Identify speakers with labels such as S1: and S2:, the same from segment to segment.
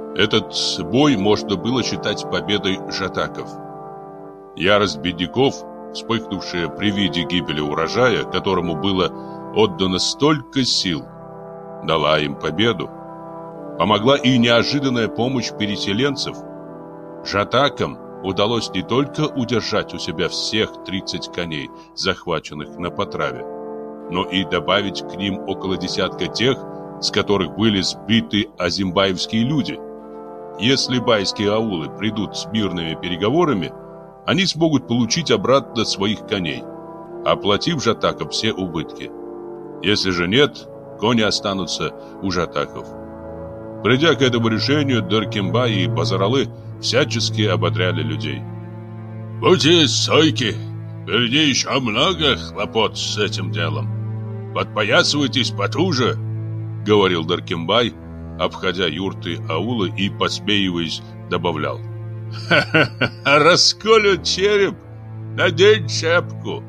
S1: Этот бой можно было считать победой жатаков. Ярость бедняков, вспыхнувшая при виде гибели урожая, которому было отдано столько сил, дала им победу. Помогла и неожиданная помощь переселенцев. Жатакам удалось не только удержать у себя всех 30 коней, захваченных на Потраве, но и добавить к ним около десятка тех, с которых были сбиты азимбаевские люди. Если байские аулы придут с мирными переговорами, они смогут получить обратно своих коней, оплатив жатакам все убытки. Если же нет, кони останутся у жатаков. Придя к этому решению, Доркембай и Базаралы всячески ободряли людей. «Будьте стойки, впереди еще много хлопот с этим делом. Подпоясывайтесь потуже», — говорил Доркембай, обходя юрты аула и, посмеиваясь, добавлял: «Ха-ха-ха, расколют череп, надень шапку.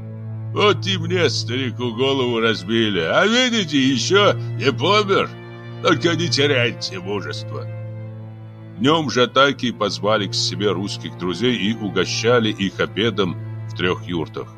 S1: Вот и мне, старику, голову разбили, а видите, еще не помер. Только не теряйте мужества». Днем жатаки позвали к себе русских друзей и угощали их обедом в 3 юртах.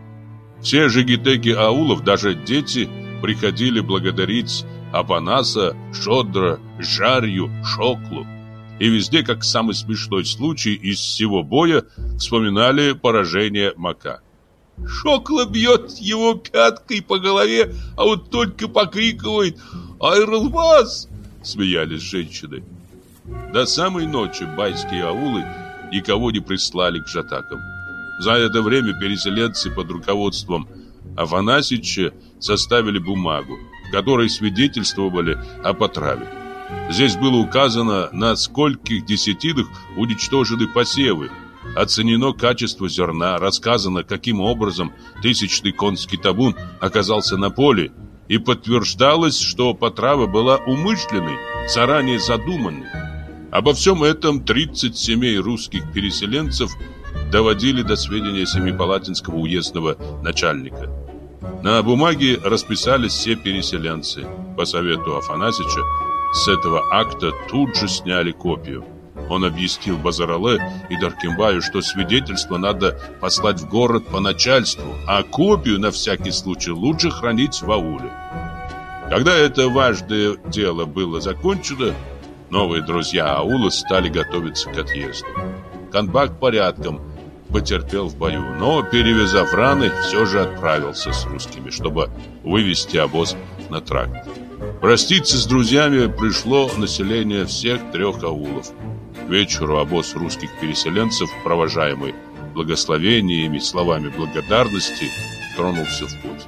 S1: Все жигитеки аулов, даже дети, приходили благодарить Апанаса, Шодра, Жарью, Шоклу. И везде, как самый смешной случай из всего боя, вспоминали поражение Мака. «Шокла бьет его пяткой по голове, а он только покрикивает: «Айрлваз!»» — смеялись женщины. До самой ночи байские аулы никого не прислали к жатакам. За это время переселенцы под руководством Афанасича составили бумагу, в которой свидетельствовали о потраве. Здесь было указано, на скольких десятинах уничтожены посевы, оценено качество зерна, рассказано, каким образом 1000-й конский табун оказался на поле, и подтверждалось, что потрава была умышленной, заранее задуманной. Обо всем этом 30 семей русских переселенцев доводили до сведения Семипалатинского уездного начальника. На бумаге расписались все переселенцы. По совету Афанасича с этого акта тут же сняли копию. Он объяснил Базарале и Доркембаю, что свидетельство надо послать в город по начальству, а копию на всякий случай лучше хранить в ауле. Когда это важное дело было закончено, новые друзья аула стали готовиться к отъезду. Канбак порядком потерпел в бою, но, перевязав раны, все же отправился с русскими, чтобы вывести обоз на тракт. Проститься с друзьями пришло население всех 3 аулов. К вечеру обоз русских переселенцев, провожаемый благословениями и словами благодарности, тронулся в путь.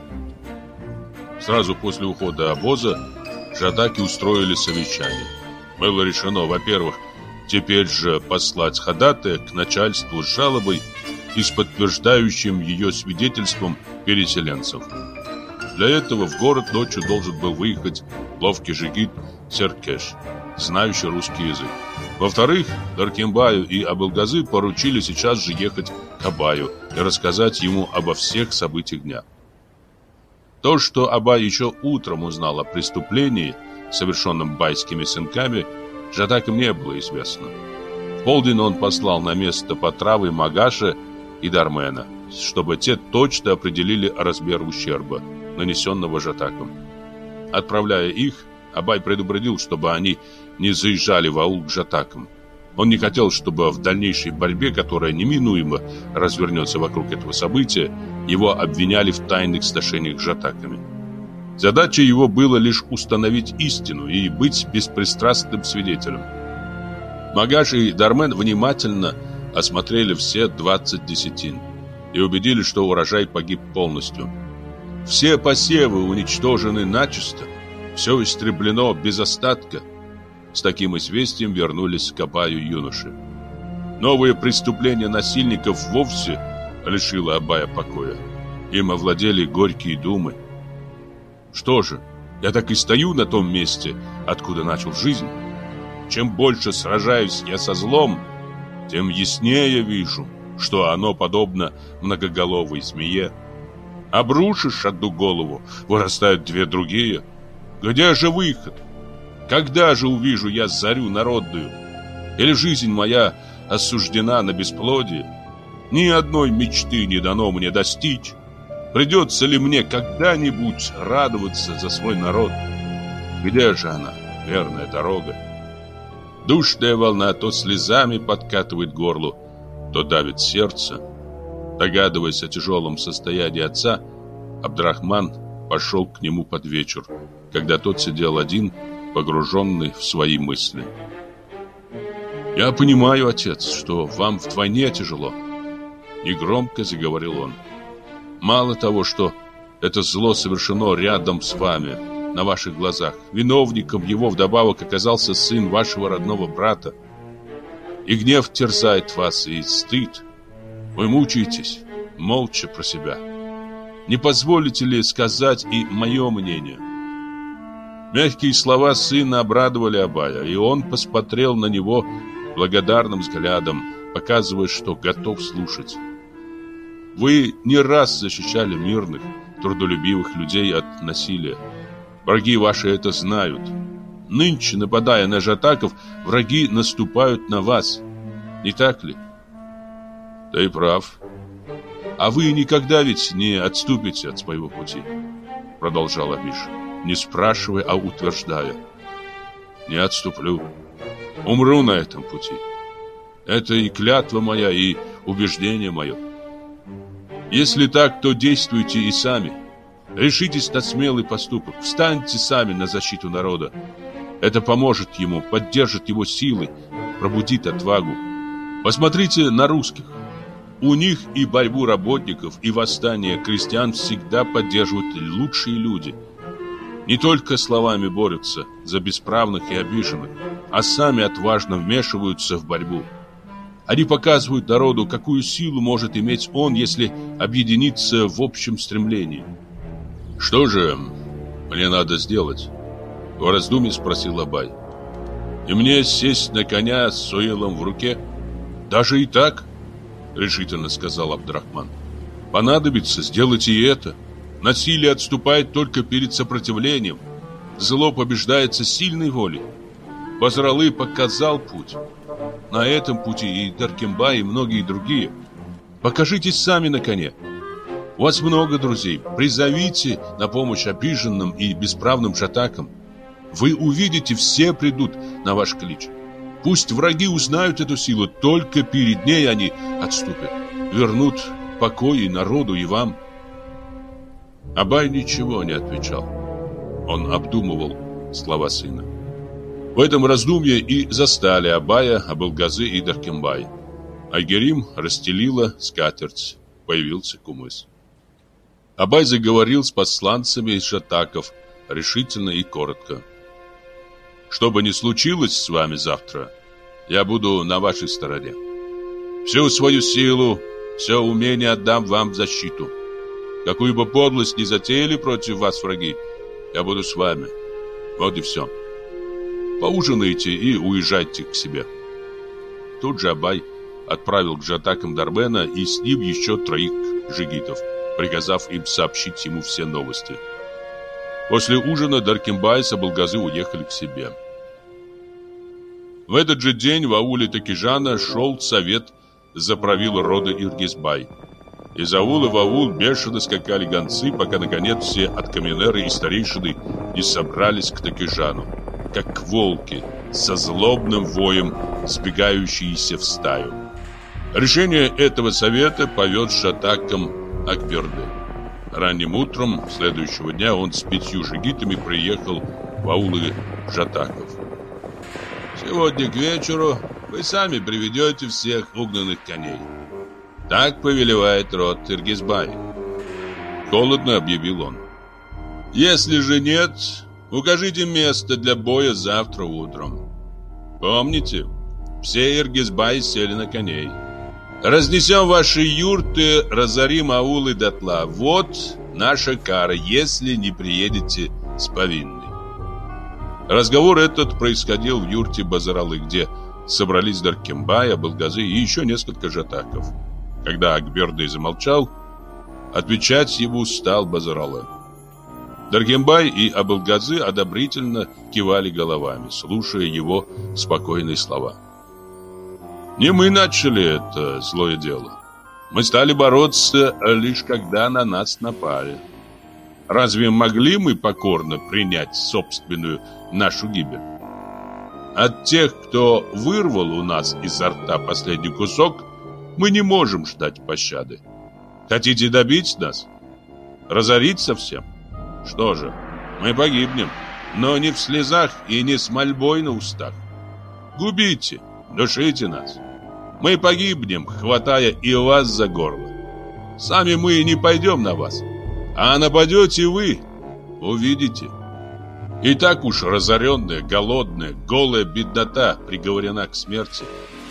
S1: Сразу после ухода обоза жатаки устроили совещание. Было решено, во-первых, теперь же послать ходатая к начальству с жалобой и с подтверждающим ее свидетельством переселенцев. Для этого в город ночью должен был выехать ловкий жигит Серкеш, знающий русский язык. Во-вторых, Доркембаю и Абылгазы поручили сейчас же ехать к Абаю и рассказать ему обо всех событиях дня. То, что Абай еще утром узнал о преступлении, совершенном байскими сынками, жатакам не было известно. В полдень он послал на место потравы Магаша и Дармена, чтобы те точно определили размер ущерба, нанесенного жатакам. Отправляя их, Абай предупредил, чтобы они не заезжали в аул к жатакам. Он не хотел, чтобы в дальнейшей борьбе, которая неминуемо развернется вокруг этого события, его обвиняли в тайных сношениях с жатаками. Задача его была лишь установить истину и быть беспристрастным свидетелем. Магаш и Дармен внимательно осмотрели все 20 десятин и убедились, что урожай погиб полностью. Все посевы уничтожены начисто, все истреблено без остатка. С таким известием вернулись к Абаю юноши. Новое преступление насильников вовсе лишило Абая покоя. Им овладели горькие думы. Что же, я так и стою на том месте, откуда начал жизнь. Чем больше сражаюсь я со злом, тем яснее вижу, что оно подобно многоголовой змее. Обрушишь одну голову, вырастают 2 другие. Где же выход? Когда же увижу я зарю народную? Или жизнь моя осуждена на бесплодие? Ни одной мечты не дано мне достичь. Придется ли мне когда-нибудь радоваться за свой народ? Где же она, верная дорога? Душная волна то слезами подкатывает к горлу, то давит сердце. Догадываясь о тяжелом состоянии отца, Абдрахман пошел к нему под вечер, когда тот сидел один, погруженный в свои мысли. «Я понимаю, отец, что вам вдвойне тяжело», — негромко заговорил он. «Мало того, что это зло совершено рядом с вами, на ваших глазах, виновником его вдобавок оказался сын вашего родного брата. И гнев терзает вас, и стыд. Вы мучаетесь, молча про себя. Не позволите ли сказать и мое мнение?» Мягкие слова сына обрадовали Абая, и он посмотрел на него благодарным взглядом, показывая, что готов слушать. «Вы не раз защищали мирных, трудолюбивых людей от насилия. Враги ваши это знают. Нынче, нападая на жатаков, враги наступают на вас. Не так ли?» «Ты прав. А вы никогда ведь не отступите от своего пути», — продолжал Абиш, не спрашивая, а утверждая. «Не отступлю. Умру на этом пути. Это и клятва моя, и убеждение мое. Если так, то действуйте и сами. Решитесь на смелый поступок. Встаньте сами на защиту народа. Это поможет ему, поддержит его силы, пробудит отвагу. Посмотрите на русских. У них и борьбу работников, и восстание крестьян всегда поддерживают лучшие люди. Не только словами борются за бесправных и обиженных, а сами отважно вмешиваются в борьбу. Они показывают народу, какую силу может иметь он, если объединиться в общем стремлении. «Что же мне надо сделать?» — в раздумье спросил Абай. «И мне сесть на коня с суилом в руке?» «Даже и так», — решительно сказал Абдрахман. «Понадобится, сделайте и это. Насилие отступает только перед сопротивлением. Зло побеждается сильной волей. Базаралы показал путь. На этом пути и Даркембай, и многие другие. Покажитесь сами на коне. У вас много друзей. Призовите на помощь обиженным и бесправным жатакам. Вы увидите, все придут на ваш клич. Пусть враги узнают эту силу, только перед ней они отступят. Вернут покой и народу, и вам». Абай ничего не отвечал. Он обдумывал слова сына. В этом раздумье и застали Абая, Абылгазы и Даркембай. Айгерим расстелила скатерть. Появился кумыс. Абай заговорил с посланцами из жатаков решительно и коротко. «Что бы ни случилось с вами завтра, я буду на вашей стороне. Всю свою силу, все умение отдам вам в защиту. Какую бы подлость ни затеяли против вас враги, я буду с вами. Вот и все. Поужинайте и уезжайте к себе». Тут же Абай отправил к жатакам Дарбена и с ним еще 3 джигитов, приказав им сообщить ему все новости. После ужина Даркембай с Абылгазы уехали к себе. В этот же день в ауле Такижана шел совет за правила рода Иргизбай. Из аула в аул бешено скакали гонцы, пока, наконец, все откаменеры и старейшины не собрались к Такижану, как волки, со злобным воем, сбегающиеся в стаю. Решение этого совета повел жатаком Акберды. Ранним утром следующего дня он с 5 жигитами приехал в аулы жатаков. «Сегодня к вечеру вы сами приведете всех угнанных коней. Так повелевает род Иргизбай», — холодно объявил он. «Если же нет, укажите место для боя завтра утром. Помните, все Иргизбай сели на коней. Разнесем ваши юрты, разорим аулы дотла. Вот наша кара, если не приедете с повинной». Разговор этот происходил в юрте Базаралы, где собрались Даркембай, Абылгазы и еще несколько жатаков. Когда Акберды замолчал, отвечать ему стал Базаралы. Даргембай и Абылгазы одобрительно кивали головами, слушая его спокойные слова. Не мы начали это злое дело. Мы стали бороться лишь когда на нас напали. Разве могли мы покорно принять собственную нашу гибель? От тех, кто вырвал у нас изо рта последний кусок, мы не можем ждать пощады. Хотите добить нас? Разорить совсем? Что же, мы погибнем, но не в слезах и не с мольбой на устах. Губите, душите нас. Мы погибнем, хватая и вас за горло. Сами мы не пойдем на вас, а нападете вы, увидите. И так уж разоренная, голодная, голая беднота приговорена к смерти.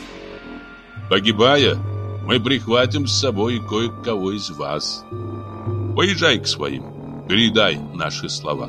S1: Погибая, мы прихватим с собой кое-кого из вас. Поезжай к своим, передай наши слова.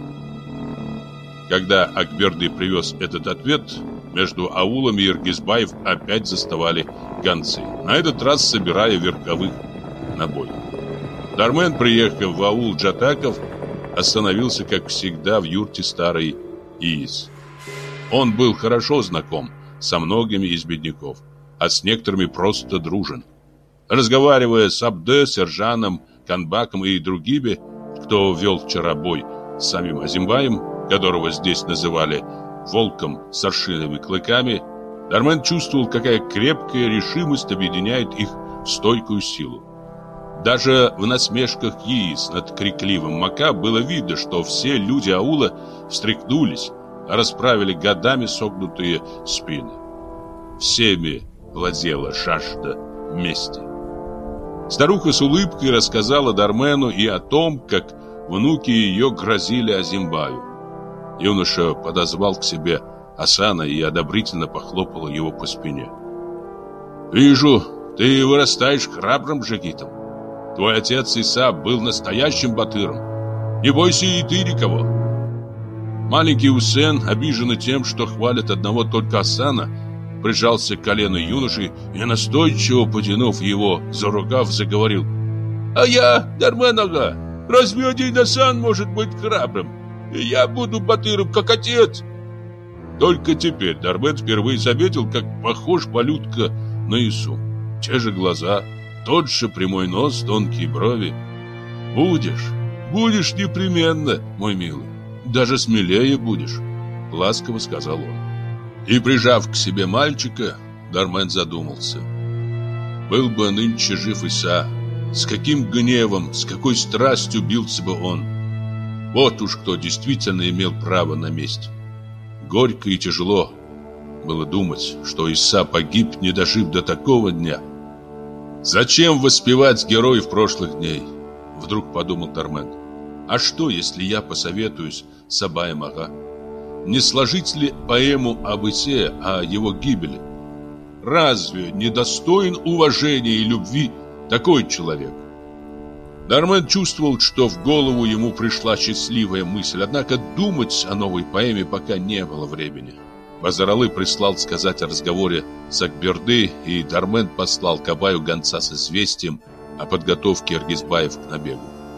S1: Когда Акберды привез этот ответ, между аулами Иргизбаев опять заставали гонцы, на этот раз собирая верховых на бой. Дармен, приехав в аул Джатаков, остановился, как всегда, в юрте старой Иис. Он был хорошо знаком со многими из бедняков, а с некоторыми просто дружен. Разговаривая с Абде, Сержаном, Канбаком и другими, кто вел вчера бой с самим Азимбаем, которого здесь называли волком с аршинными клыками, Дармен чувствовал, какая крепкая решимость объединяет их в стойкую силу. Даже в насмешках Иис над крикливым Мака было видно, что все люди аула встряхнулись, расправили годами согнутые спины. Всеми владела жажда мести. Старуха с улыбкой рассказала Дармену и о том, как внуки ее грозили Азимбаю. Юноша подозвал к себе Асана и одобрительно похлопал его по спине. «Вижу, ты вырастаешь храбрым джигитом. Твой отец Иса был настоящим батыром. Не бойся и ты никого». Маленький Усен, обиженный тем, что хвалят одного только Асана, прижался к колену юноши и, настойчиво потянув его за рукав, заговорил: «А я, Дармен ага, разве один Асан может быть храбрым? Я буду батыром, как отец». Только теперь Дармен впервые заметил, как похож малютка на Ису. Те же глаза, тот же прямой нос, тонкие брови. Будешь непременно, мой милый. Даже смелее будешь», — ласково сказал он. И, прижав к себе мальчика, Дармен задумался. Был бы нынче жив Иса, с каким гневом, с какой страстью бился бы он. Вот уж кто действительно имел право на месть. Горько и тяжело было думать, что Иса погиб, не дожив до такого дня. «Зачем воспевать героев прошлых дней?» — вдруг подумал Дармен. «А что, если я посоветуюсь с Абаем ага? Не сложить ли поэму об Исе, о его гибели? Разве не достоин уважения и любви такой человек?» Дармен чувствовал, что в голову ему пришла счастливая мысль, однако думать о новой поэме пока не было времени. Базаралы прислал сказать о разговоре с Акберды, и Дармен послал к Абаю гонца с известием о подготовке Иргизбаев к набегу.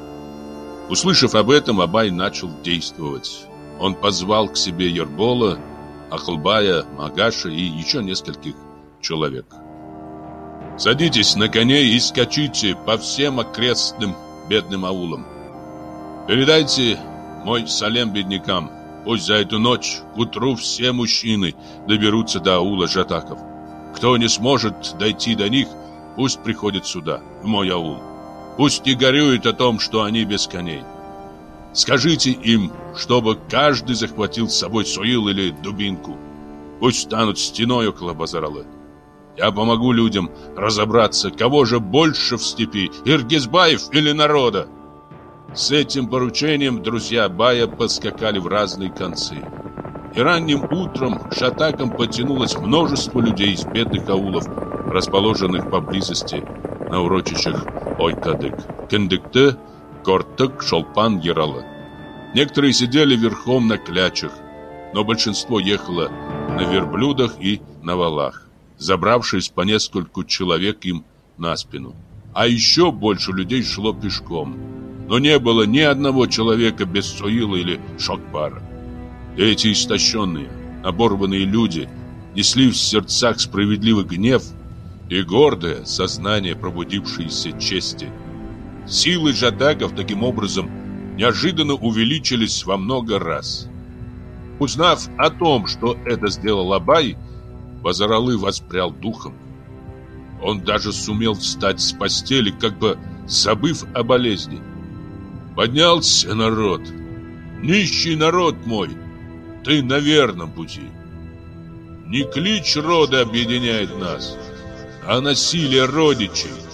S1: Услышав об этом, Абай начал действовать. Он позвал к себе Ербола, Ахлбая, Магаша и еще нескольких человек. «Садитесь на коней и скачите по всем окрестным бедным аулам. Передайте мой салем беднякам. Пусть за эту ночь к утру все мужчины доберутся до аула Жатаков. Кто не сможет дойти до них, пусть приходит сюда, в мой аул. Пусть не горюет о том, что они без коней. Скажите им, чтобы каждый захватил с собой суил или дубинку. Пусть станут стеной около Базаралы. Я помогу людям разобраться, кого же больше в степи, Иргизбаев или народа». С этим поручением друзья Бая поскакали в разные концы. И ранним утром к Жатакам потянулось множество людей из бедных аулов, расположенных поблизости на урочищах Ойкадык, Кендыкты, Кортык, Шолпан, Яралы. Некоторые сидели верхом на клячах, но большинство ехало на верблюдах и на валах, забравшись по нескольку человек им на спину. А еще больше людей шло пешком. но не было ни одного человека без Соила или Шокпара. Эти истощенные, оборванные люди несли в сердцах справедливый гнев и гордое сознание пробудившейся чести. Силы жатаков таким образом неожиданно увеличились во много раз. Узнав о том, что это сделал Абай, Базаралы воспрял духом. Он даже сумел встать с постели, как бы забыв о болезни. «Поднялся народ! Нищий народ мой! Ты на верном пути! Не клич рода объединяет нас, а насилие родичей!